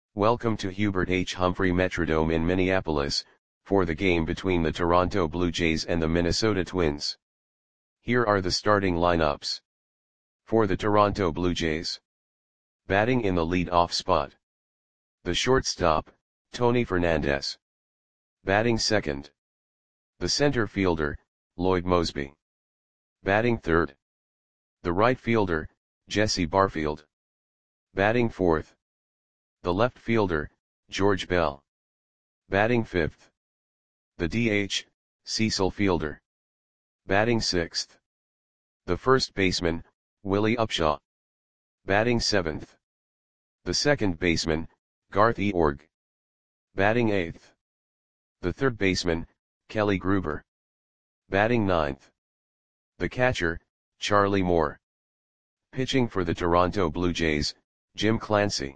Welcome to Hubert H. Humphrey Metrodome in Minneapolis, for the game between the Toronto Blue Jays and the Minnesota Twins. Here are the starting lineups. For the Toronto Blue Jays. Batting in the lead-off spot. The shortstop, Tony Fernandez. Batting second. The center fielder, Lloyd Moseby. Batting third. The right fielder, Jesse Barfield. Batting fourth. The left fielder, George Bell. Batting fifth. The DH, Cecil Fielder. Batting sixth. The first baseman, Willie Upshaw. Batting seventh. The second baseman, Garth Eorg. Batting eighth. The third baseman, Kelly Gruber. Batting ninth. The catcher, Charlie Moore. Pitching for the Toronto Blue Jays, Jim Clancy.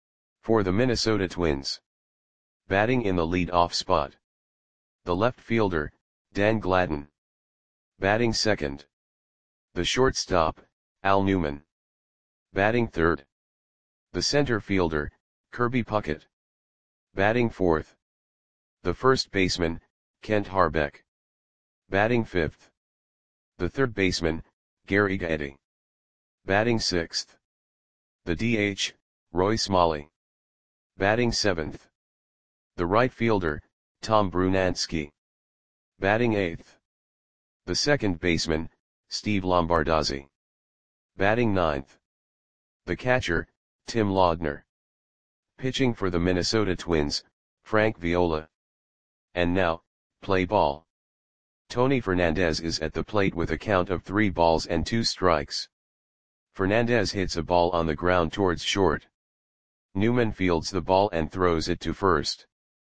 For the Minnesota Twins. Batting in the lead-off spot. The left fielder, Dan Gladden. Batting second. The shortstop, Al Newman. Batting third. The center fielder, Kirby Puckett. Batting fourth. The first baseman, Kent Harbeck. Batting fifth. The third baseman, Gary Gaetti. Batting sixth. The DH, Roy Smalley. Batting seventh. The right fielder, Tom Brunansky. Batting eighth. The second baseman, Steve Lombardozzi. Batting ninth. The catcher, Tim Laudner. Pitching for the Minnesota Twins, Frank Viola. And now, play ball. Tony Fernandez is at the plate with a count of 3 balls and 2 strikes. Fernandez hits a ball on the ground towards short. Newman fields the ball and throws it to first.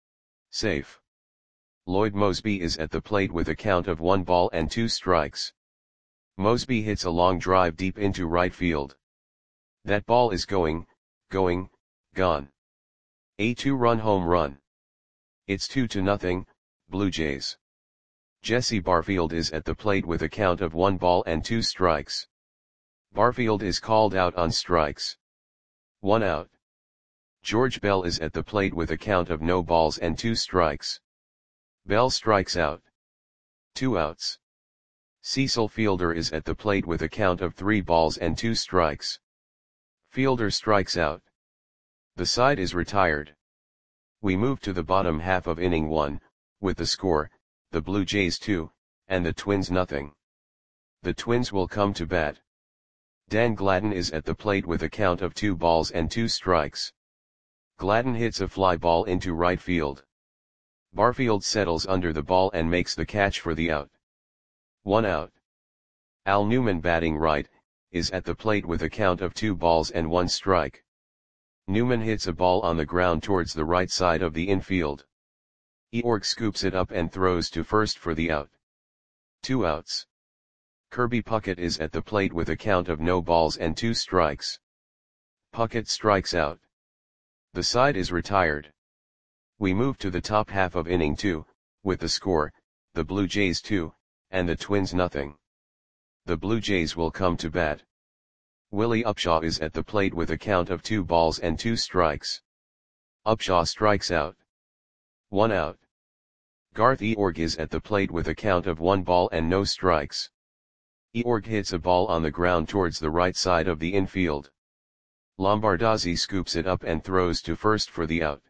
Safe. Lloyd Moseby is at the plate with a count of 1 ball and 2 strikes. Moseby hits a long drive deep into right field. That ball is gone. A 2-run home run. It's 2-0, Blue Jays. Jesse Barfield is at the plate with a count of 1 ball and 2 strikes. Barfield is called out on strikes. 1 out. George Bell is at the plate with a count of no balls and 2 strikes. Bell strikes out. 2 outs. Cecil Fielder is at the plate with a count of 3 balls and 2 strikes. Fielder strikes out. The side is retired. We move to the bottom half of inning 1, with the score, the Blue Jays 2, and the Twins nothing. The Twins will come to bat. Dan Gladden is at the plate with a count of 2 balls and 2 strikes. Gladden hits a fly ball into right field. Barfield settles under the ball and makes the catch for the out. 1 out. Al Newman, batting right, is at the plate with a count of 2 balls and 1 strike. Newman hits a ball on the ground towards the right side of the infield. Eorg scoops it up and throws to first for the out. 2 outs. Kirby Puckett is at the plate with a count of no balls and 2 strikes. Puckett strikes out. The side is retired. We move to the top half of inning 2, with the score, the Blue Jays 2, and the Twins nothing. The Blue Jays will come to bat. Willie Upshaw is at the plate with a count of 2 balls and 2 strikes. Upshaw strikes out. 1 out. Garth Eorg is at the plate with a count of 1 ball and no strikes. Eorg hits a ball on the ground towards the right side of the infield. Lombardozzi scoops it up and throws to first for the out.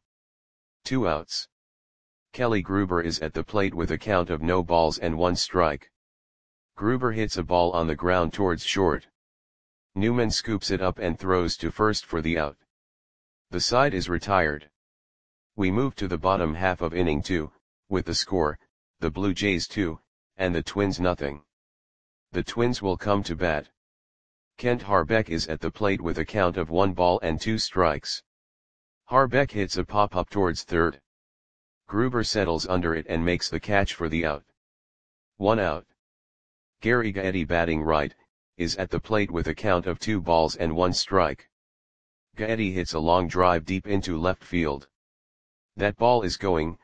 2 outs. Kelly Gruber is at the plate with a count of no balls and 1 strike. Gruber hits a ball on the ground towards short. Newman scoops it up and throws to first for the out. The side is retired. We move to the bottom half of inning 2, with the score, the Blue Jays 2, and the Twins nothing. The Twins will come to bat. Kent Harbeck is at the plate with a count of 1 ball and 2 strikes. Harbeck hits a pop-up towards third. Gruber settles under it and makes the catch for the out. 1 out. Gary Gaetti, batting right, is at the plate with a count of 2 balls and 1 strike. Gaetti hits a long drive deep into left field. That ball is gone.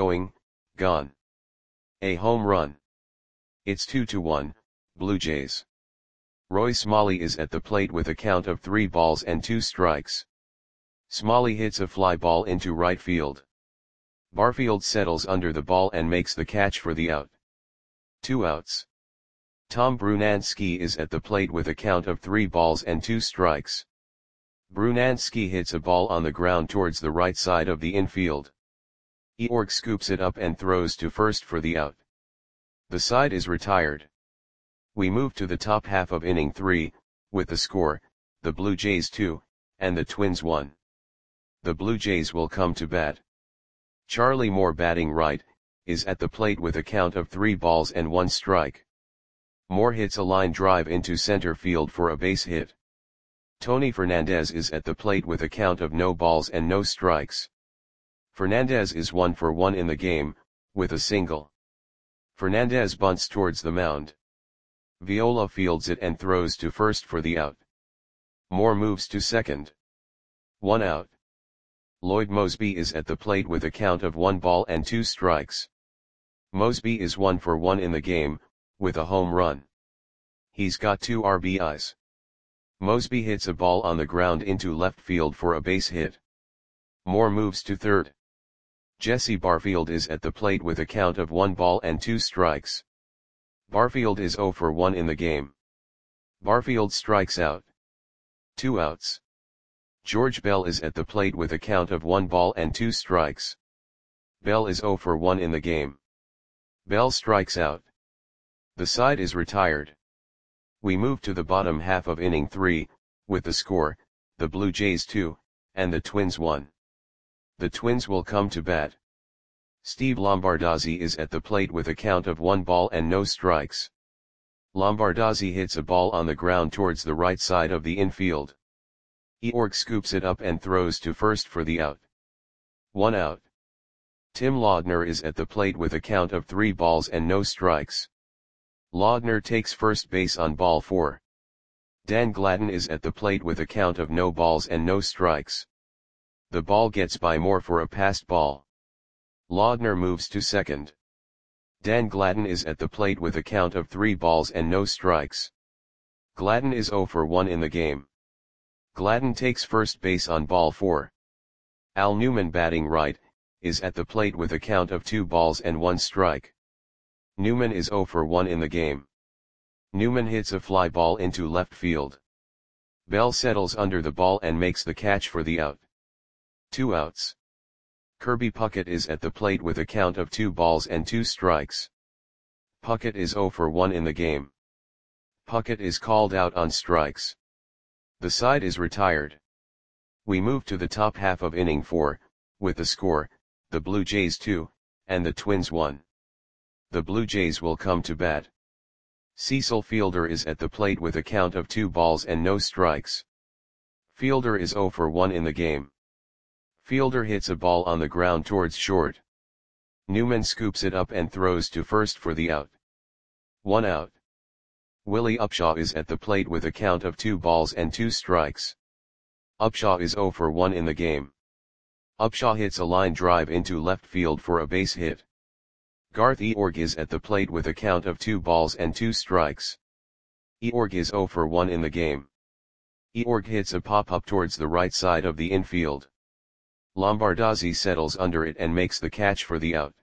A home run. It's 2-1, Blue Jays. Roy Smalley is at the plate with a count of 3 balls and 2 strikes. Smalley hits a fly ball into right field. Barfield settles under the ball and makes the catch for the out. 2 outs. Tom Brunansky is at the plate with a count of 3 balls and 2 strikes. Brunansky hits a ball on the ground towards the right side of the infield. Eorg scoops it up and throws to first for the out. The side is retired. We move to the top half of inning 3, with the score, the Blue Jays 2, and the Twins 1. The Blue Jays will come to bat. Charlie Moore, batting right, is at the plate with a count of 3 balls and 1 strike. Moore hits a line drive into center field for a base hit. Tony Fernandez is at the plate with a count of no balls and no strikes. Fernandez is 1 for 1 in the game, with a single. Fernandez bunts towards the mound. Viola fields it and throws to first for the out. Moore moves to second. 1 out. Lloyd Moseby is at the plate with a count of 1 ball and 2 strikes. Moseby is 1 for 1 in the game, with a home run. He's got 2 RBIs. Moseby hits a ball on the ground into left field for a base hit. Moore moves to third. Jesse Barfield is at the plate with a count of 1 ball and 2 strikes. Barfield is 0 for 1 in the game. Barfield strikes out. 2 outs. George Bell is at the plate with a count of 1 ball and 2 strikes. Bell is 0 for 1 in the game. Bell strikes out. The side is retired. We move to the bottom half of inning 3, with the score, the Blue Jays 2, and the Twins 1. The Twins will come to bat. Steve Lombardozzi is at the plate with a count of 1 ball and no strikes. Lombardozzi hits a ball on the ground towards the right side of the infield. Eorg scoops it up and throws to first for the out. 1 out. Tim Laudner is at the plate with a count of 3 balls and no strikes. Laudner takes first base on ball 4. Dan Gladden is at the plate with a count of no balls and no strikes. The ball gets by Moore for a passed ball. Laudner moves to second. Dan Gladden is at the plate with a count of 3 balls and no strikes. Gladden is 0 for 1 in the game. Gladden takes first base on ball 4. Al Newman, batting right, is at the plate with a count of 2 balls and 1 strike. Newman is 0 for 1 in the game. Newman hits a fly ball into left field. Bell settles under the ball and makes the catch for the out. 2 outs. Kirby Puckett is at the plate with a count of 2 balls and 2 strikes. Puckett is 0 for 1 in the game. Puckett is called out on strikes. The side is retired. We move to the top half of inning 4, with the score, the Blue Jays 2, and the Twins 1. The Blue Jays will come to bat. Cecil Fielder is at the plate with a count of 2 balls and no strikes. Fielder is 0 for 1 in the game. Fielder hits a ball on the ground towards short. Newman scoops it up and throws to first for the out. 1 out. Willie Upshaw is at the plate with a count of 2 balls and 2 strikes. Upshaw is 0 for 1 in the game. Upshaw hits a line drive into left field for a base hit. Garth Eorg is at the plate with a count of 2 balls and 2 strikes. Eorg is 0 for 1 in the game. Eorg hits a pop-up towards the right side of the infield. Lombardozzi settles under it and makes the catch for the out.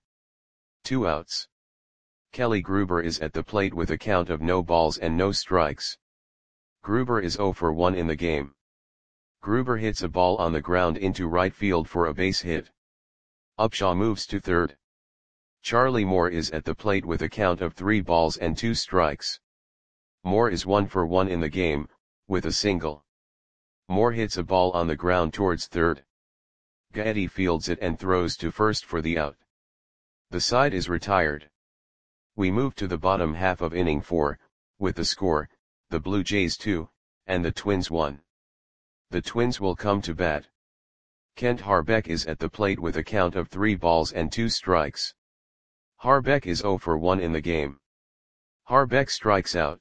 2 outs. Kelly Gruber is at the plate with a count of no balls and no strikes. Gruber is 0 for 1 in the game. Gruber hits a ball on the ground into right field for a base hit. Upshaw moves to third. Charlie Moore is at the plate with a count of 3 balls and 2 strikes. Moore is 1 for 1 in the game, with a single. Moore hits a ball on the ground towards third. Gaetti fields it and throws to first for the out. The side is retired. We move to the bottom half of inning 4, with the score, the Blue Jays 2, and the Twins 1. The Twins will come to bat. Kent Harbeck is at the plate with a count of 3 balls and 2 strikes. Harbeck is 0 for 1 in the game. Harbeck strikes out.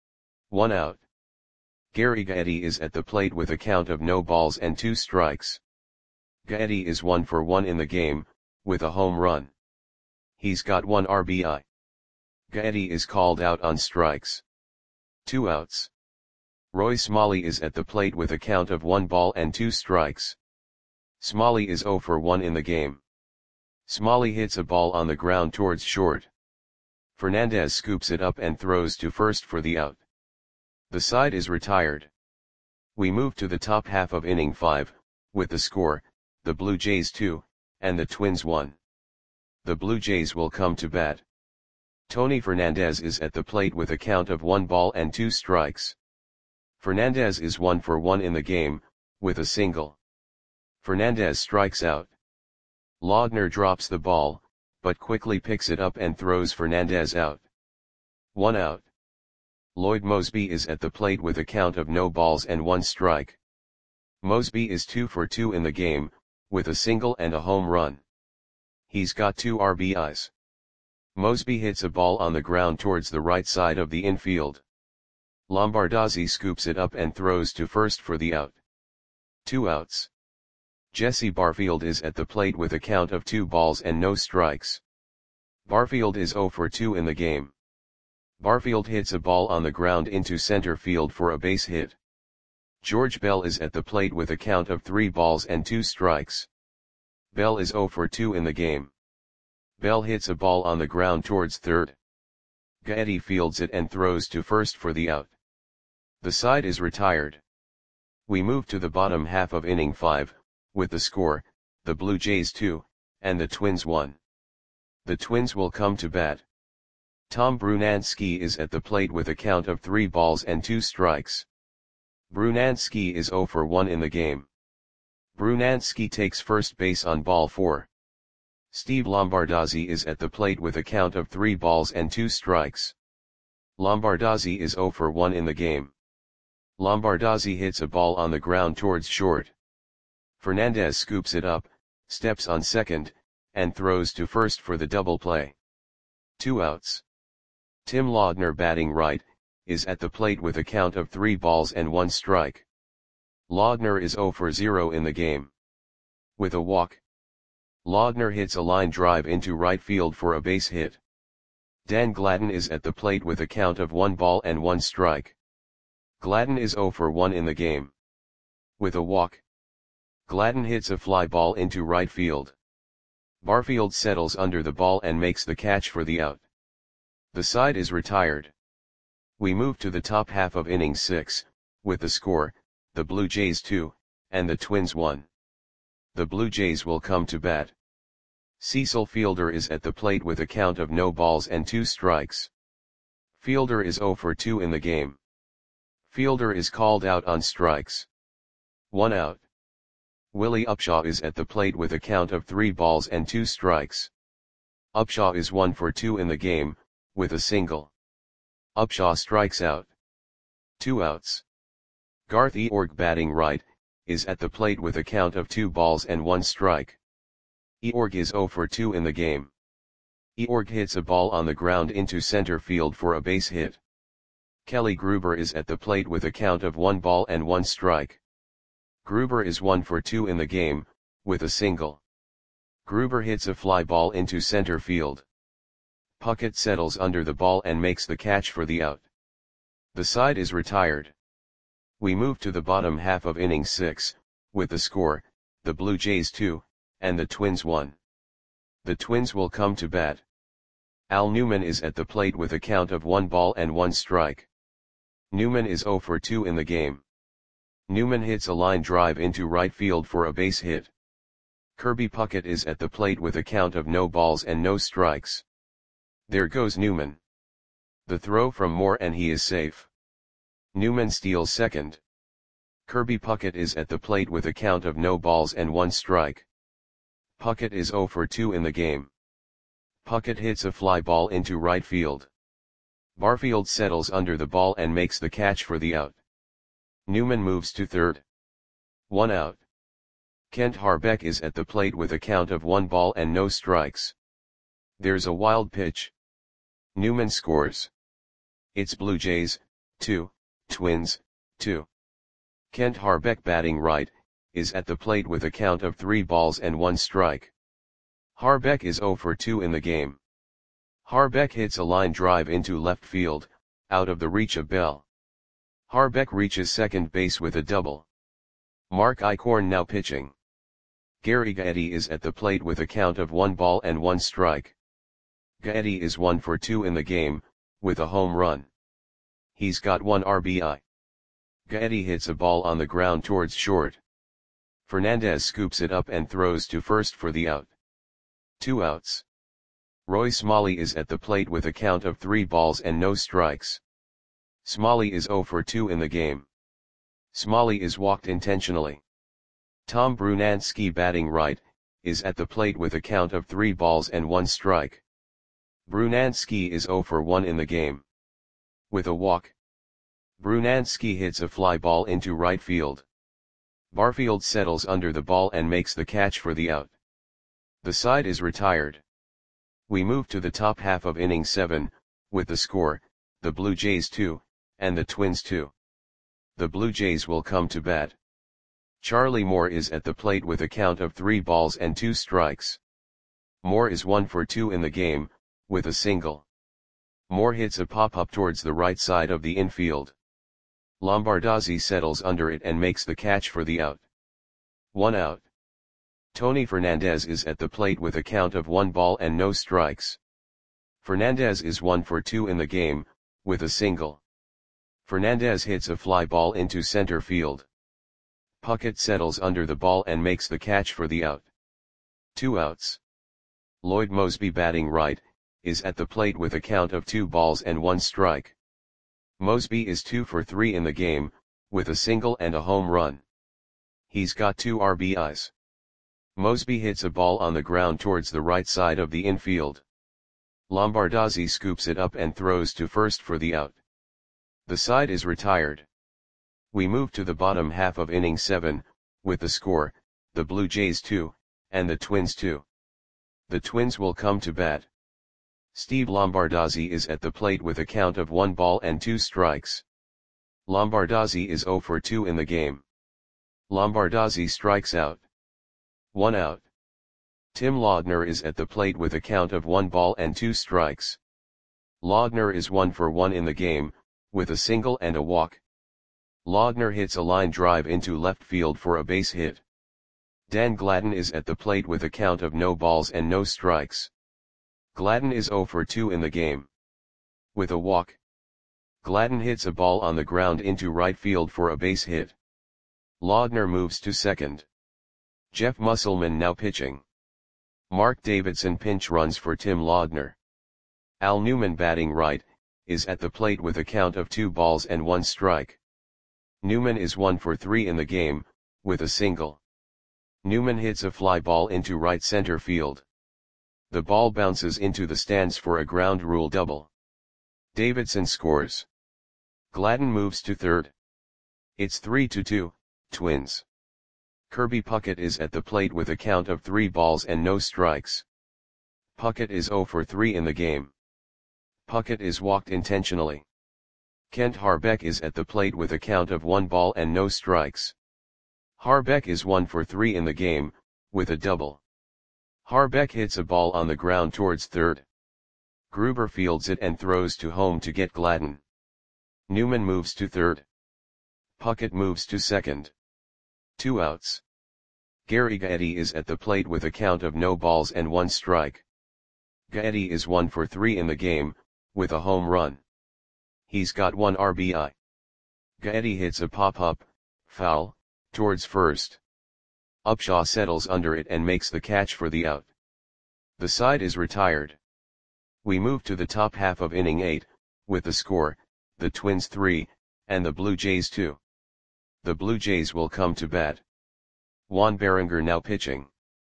1 out. Gary Gaetti is at the plate with a count of no balls and 2 strikes. Gaetti is 1 for 1 in the game, with a home run. He's got 1 RBI. Gaetti is called out on strikes. 2 outs. Roy Smalley is at the plate with a count of 1 ball and 2 strikes. Smalley is 0 for 1 in the game. Smalley hits a ball on the ground towards short. Fernandez scoops it up and throws to first for the out. The side is retired. We move to the top half of inning 5, with the score, the Blue Jays 2, and the Twins 1. The Blue Jays will come to bat. Tony Fernandez is at the plate with a count of 1 ball and 2 strikes. Fernandez is 1 for 1 in the game, with a single. Fernandez strikes out. Laudner drops the ball, but quickly picks it up and throws Fernandez out. 1 out. Lloyd Moseby is at the plate with a count of no balls and 1 strike. Moseby is 2 for 2 in the game, with a single and a home run. He's got 2 RBIs. Moseby hits a ball on the ground towards the right side of the infield. Lombardozzi scoops it up and throws to first for the out. 2 outs. Jesse Barfield is at the plate with a count of 2 balls and no strikes. Barfield is 0 for 2 in the game. Barfield hits a ball on the ground into center field for a base hit. George Bell is at the plate with a count of 3 balls and 2 strikes. Bell is 0 for 2 in the game. Bell hits a ball on the ground towards third. Gaetti fields it and throws to first for the out. The side is retired. We move to the bottom half of inning 5, with the score, the Blue Jays 2, and the Twins 1. The Twins will come to bat. Tom Brunansky is at the plate with a count of 3 balls and 2 strikes. Brunansky is 0 for 1 in the game. Brunansky takes first base on ball 4. Steve Lombardozzi is at the plate with a count of 3 balls and 2 strikes. Lombardozzi is 0 for 1 in the game. Lombardozzi hits a ball on the ground towards short. Fernandez scoops it up, steps on second, and throws to first for the double play. 2 outs. Tim Laudner, batting right, is at the plate with a count of 3 balls and 1 strike. Laudner is 0 for 0 in the game. With a walk, Laudner hits a line drive into right field for a base hit. Dan Gladden is at the plate with a count of 1 ball and 1 strike. Gladden is 0 for 1 in the game. With a walk, Gladden hits a fly ball into right field. Barfield settles under the ball and makes the catch for the out. The side is retired. We move to the top half of inning 6, with the score, the Blue Jays 2, and the Twins 1. The Blue Jays will come to bat. Cecil Fielder is at the plate with a count of no balls and 2 strikes. Fielder is 0 for 2 in the game. Fielder is called out on strikes. 1 out. Willie Upshaw is at the plate with a count of 3 balls and 2 strikes. Upshaw is 1 for 2 in the game, with a single. Upshaw strikes out. 2 outs. Garth Eorg, batting right, is at the plate with a count of 2 balls and 1 strike. Eorg is 0 for 2 in the game. Eorg hits a ball on the ground into center field for a base hit. Kelly Gruber is at the plate with a count of 1 ball and 1 strike. Gruber is 1 for 2 in the game, with a single. Gruber hits a fly ball into center field. Puckett settles under the ball and makes the catch for the out. The side is retired. We move to the bottom half of inning 6, with the score, the Blue Jays 2, and the Twins 1. The Twins will come to bat. Al Newman is at the plate with a count of 1 ball and 1 strike. Newman is 0 for 2 in the game. Newman hits a line drive into right field for a base hit. Kirby Puckett is at the plate with a count of no balls and no strikes. There goes Newman. The throw from Moore and he is safe. Newman steals second. Kirby Puckett is at the plate with a count of no balls and 1 strike. Puckett is 0 for 2 in the game. Puckett hits a fly ball into right field. Barfield settles under the ball and makes the catch for the out. Newman moves to third. 1 out. Kent Harbeck is at the plate with a count of 1 ball and no strikes. There's a wild pitch. Newman scores. It's Blue Jays, 2, Twins, 2. Kent Harbeck, batting right, is at the plate with a count of 3 balls and 1 strike. Harbeck is 0 for 2 in the game. Harbeck hits a line drive into left field, out of the reach of Bell. Harbeck reaches second base with a double. Mark Eichhorn now pitching. Gary Gaetti is at the plate with a count of 1 ball and 1 strike. Gaetti is 1 for 2 in the game, with a home run. He's got 1 RBI. Gaetti hits a ball on the ground towards short. Fernandez scoops it up and throws to first for the out. 2 outs. Roy Smalley is at the plate with a count of 3 balls and no strikes. Smalley is 0 for 2 in the game. Smalley is walked intentionally. Tom Brunansky, batting right, is at the plate with a count of 3 balls and 1 strike. Brunansky is 0 for 1 in the game. With a walk, Brunansky hits a fly ball into right field. Barfield settles under the ball and makes the catch for the out. The side is retired. We move to the top half of inning 7, with the score, the Blue Jays 2, and the Twins 2. The Blue Jays will come to bat. Charlie Moore is at the plate with a count of 3 balls and 2 strikes. Moore is 1 for 2 in the game, with a single. Moore hits a pop-up towards the right side of the infield. Lombardozzi settles under it and makes the catch for the out. 1 out. Tony Fernandez is at the plate with a count of 1 ball and no strikes. Fernandez is 1 for 2 in the game, with a single. Fernandez hits a fly ball into center field. Puckett settles under the ball and makes the catch for the out. 2 outs. Lloyd Moseby, batting right, is at the plate with a count of 2 balls and 1 strike. Moseby is 2 for 3 in the game, with a single and a home run. He's got 2 RBIs. Moseby hits a ball on the ground towards the right side of the infield. Lombardozzi scoops it up and throws to first for the out. The side is retired. We move to the bottom half of inning 7, with the score, the Blue Jays 2, and the Twins 2. The Twins will come to bat. Steve Lombardozzi is at the plate with a count of 1 ball and 2 strikes. Lombardozzi is 0 for 2 in the game. Lombardozzi strikes out. 1 out. Tim Laudner is at the plate with a count of 1 ball and 2 strikes. Laudner is 1 for 1 in the game, with a single and a walk. Laudner hits a line drive into left field for a base hit. Dan Gladden is at the plate with a count of no balls and no strikes. Gladden is 0 for 2 in the game. With a walk, Gladden hits a ball on the ground into right field for a base hit. Laudner moves to second. Jeff Musselman now pitching. Mark Davidson pinch runs for Tim Laudner. Al Newman, batting right, is at the plate with a count of 2 balls and 1 strike. Newman is 1 for 3 in the game, with a single. Newman hits a fly ball into right center field. The ball bounces into the stands for a ground rule double. Davidson scores. Gladden moves to third. It's 3-2, Twins. Kirby Puckett is at the plate with a count of 3 balls and no strikes. Puckett is 0 for 3 in the game. Puckett is walked intentionally. Kent Harbeck is at the plate with a count of 1 ball and no strikes. Harbeck is 1 for 3 in the game, with a double. Harbeck hits a ball on the ground towards third. Gruber fields it and throws to home to get Gladden. Newman moves to third. Puckett moves to second. 2 outs. Gary Gaetti is at the plate with a count of no balls and 1 strike. Gaetti is 1 for 3 in the game, with a home run. He's got 1 RBI. Gaetti hits a pop-up, foul, towards first. Upshaw settles under it and makes the catch for the out. The side is retired. We move to the top half of inning 8, with the score, the Twins 3, and the Blue Jays 2. The Blue Jays will come to bat. Juan Berenger now pitching.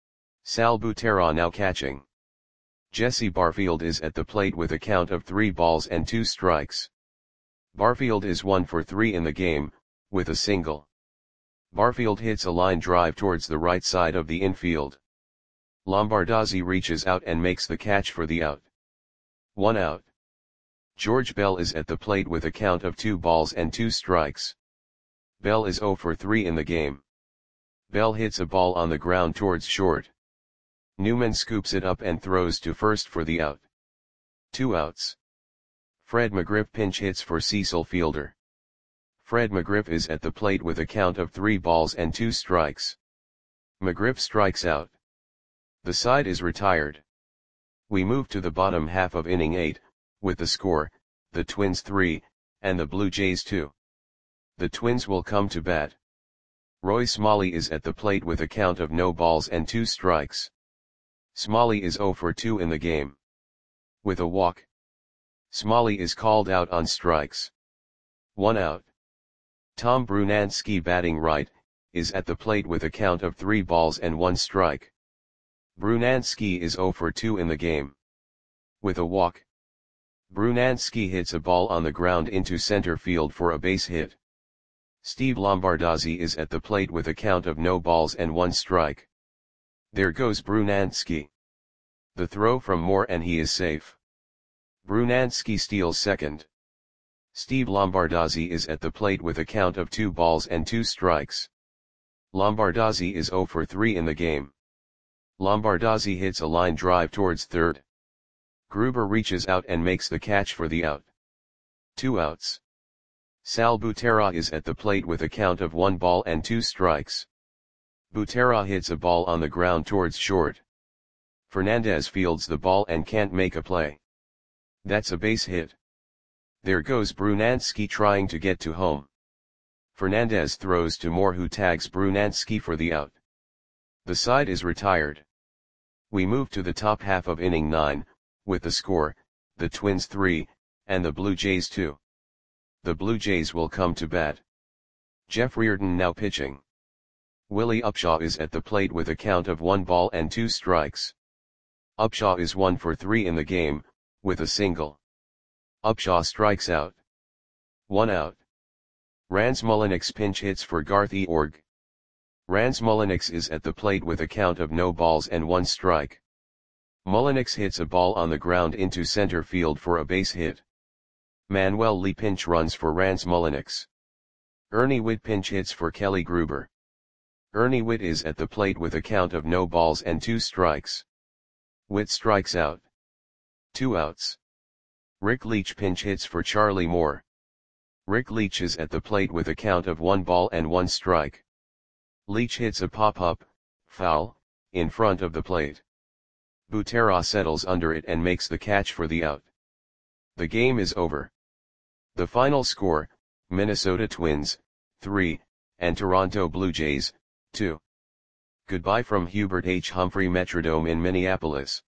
Sal Butera now catching. Jesse Barfield is at the plate with a count of 3 balls and 2 strikes. Barfield is 1 for 3 in the game, with a single. Barfield hits a line drive towards the right side of the infield. Lombardozzi reaches out and makes the catch for the out. 1 out. George Bell is at the plate with a count of 2 balls and 2 strikes. Bell is 0 for 3 in the game. Bell hits a ball on the ground towards short. Newman scoops it up and throws to first for the out. 2 outs. Fred McGriff pinch hits for Cecil Fielder. Fred McGriff is at the plate with a count of 3 balls and 2 strikes. McGriff strikes out. The side is retired. We move to the bottom half of inning 8, with the score, the Twins 3, and the Blue Jays 2. The Twins will come to bat. Roy Smalley is at the plate with a count of no balls and 2 strikes. Smalley is 0 for 2 in the game. With a walk. Smalley is called out on strikes. 1 out. Tom Brunansky, batting right, is at the plate with a count of 3 balls and 1 strike. Brunansky is 0 for 2 in the game. With a walk. Brunansky hits a ball on the ground into center field for a base hit. Steve Lombardozzi is at the plate with a count of no balls and 1 strike. There goes Brunansky. The throw from Moore and he is safe. Brunansky steals second. Steve Lombardozzi is at the plate with a count of 2 balls and 2 strikes. Lombardozzi is 0 for 3 in the game. Lombardozzi hits a line drive towards third. Gruber reaches out and makes the catch for the out. 2 outs. Sal Butera is at the plate with a count of 1 ball and 2 strikes. Butera hits a ball on the ground towards short. Fernandez fields the ball and can't make a play. That's a base hit. There goes Brunansky trying to get to home. Fernandez throws to Moore, who tags Brunansky for the out. The side is retired. We move to the top half of inning 9, with the score, the Twins 3, and the Blue Jays 2. The Blue Jays will come to bat. Jeff Reardon now pitching. Willie Upshaw is at the plate with a count of 1 ball and 2 strikes. Upshaw is 1 for 3 in the game, with a single. Upshaw strikes out. 1 out. Rans Mulliniks pinch hits for Garth Org. Rans Mulliniks is at the plate with a count of no balls and 1 strike. Mulliniks hits a ball on the ground into center field for a base hit. Manuel Lee pinch runs for Rans Mulliniks. Ernie Whitt pinch hits for Kelly Gruber. Ernie Whitt is at the plate with a count of no balls and 2 strikes. Whitt strikes out. 2 outs. Rick Leach pinch hits for Charlie Moore. Rick Leach is at the plate with a count of 1 ball and 1 strike. Leach hits a pop-up, foul, in front of the plate. Butera settles under it and makes the catch for the out. The game is over. The final score, Minnesota Twins, 3, and Toronto Blue Jays, 2. Goodbye from Hubert H. Humphrey Metrodome in Minneapolis.